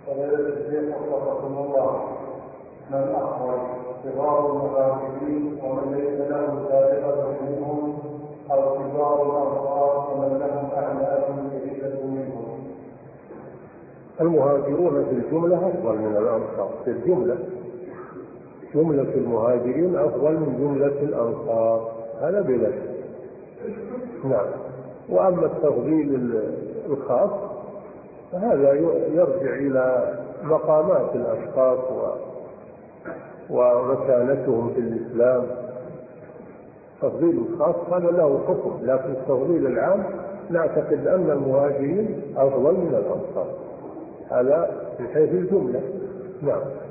فضيلة الشيخ وفقكم الله، من أفضل صغار المهاجرين ومن ليس له سابقة منهم، أو كبار الأنصار ومن لهم أعمال جديدة منهم؟ المهاجرون في الجملة أفضل من الأنصار، في الجملة جملة المهاجرين أفضل من جملة الأنصار، هذا بلا شك. نعم. وأما التفضيل الخاص فهذا يرجع إلى مقامات الأشخاص ومكانتهم في الإسلام. التفضيل الخاص هذا له حكم، لكن التفضيل العام نعتقد أن المهاجرين أفضل من الأنصار، هذا من حيث الجملة. نعم.